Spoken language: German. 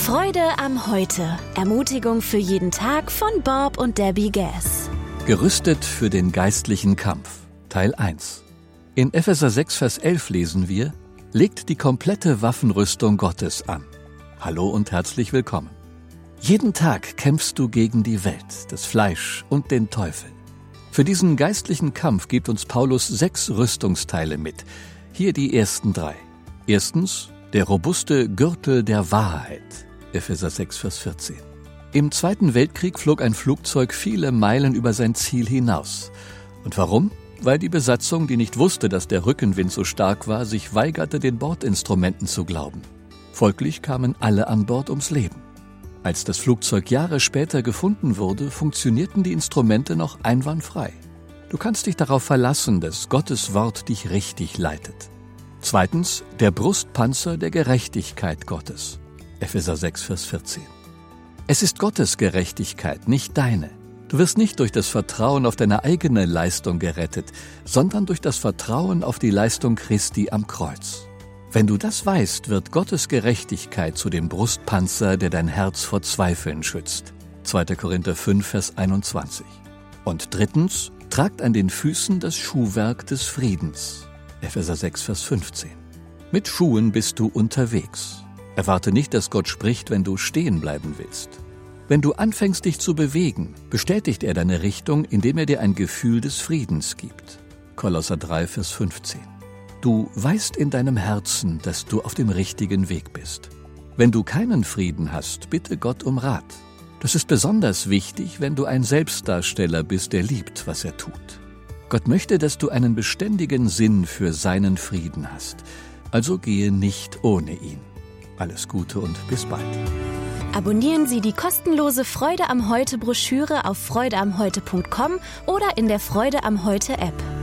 Freude am Heute. Ermutigung für jeden Tag von Bob und Debbie Gass. Gerüstet für den geistlichen Kampf. Teil 1. In Epheser 6, Vers 11 lesen wir: Legt die komplette Waffenrüstung Gottes an. Hallo und herzlich willkommen. Jeden Tag kämpfst du gegen die Welt, das Fleisch und den Teufel. Für diesen geistlichen Kampf gibt uns Paulus 6 Rüstungsteile mit. Hier die ersten 3. Erstens, der robuste Gürtel der Wahrheit. Epheser 6, Vers 14. Im Zweiten Weltkrieg flog ein Flugzeug viele Meilen über sein Ziel hinaus. Und warum? Weil die Besatzung, die nicht wusste, dass der Rückenwind so stark war, sich weigerte, den Bordinstrumenten zu glauben. Folglich kamen alle an Bord ums Leben. Als das Flugzeug Jahre später gefunden wurde, funktionierten die Instrumente noch einwandfrei. Du kannst dich darauf verlassen, dass Gottes Wort dich richtig leitet. Zweitens, der Brustpanzer der Gerechtigkeit Gottes. Epheser 6, Vers 14. Es ist Gottes Gerechtigkeit, nicht deine. Du wirst nicht durch das Vertrauen auf deine eigene Leistung gerettet, sondern durch das Vertrauen auf die Leistung Christi am Kreuz. Wenn du das weißt, wird Gottes Gerechtigkeit zu dem Brustpanzer, der dein Herz vor Zweifeln schützt. 2. Korinther 5, Vers 21. Und drittens, tragt an den Füßen das Schuhwerk des Friedens. Epheser 6, Vers 15. Mit Schuhen bist du unterwegs. Erwarte nicht, dass Gott spricht, wenn du stehen bleiben willst. Wenn du anfängst, dich zu bewegen, bestätigt er deine Richtung, indem er dir ein Gefühl des Friedens gibt. Kolosser 3, Vers 15. Du weißt in deinem Herzen, dass du auf dem richtigen Weg bist. Wenn du keinen Frieden hast, bitte Gott um Rat. Das ist besonders wichtig, wenn du ein Selbstdarsteller bist, der liebt, was er tut. Gott möchte, dass du einen beständigen Sinn für seinen Frieden hast. Also gehe nicht ohne ihn. Alles Gute und bis bald. Abonnieren Sie die kostenlose Freude am Heute Broschüre auf freudeamheute.com oder in der Freude am Heute App.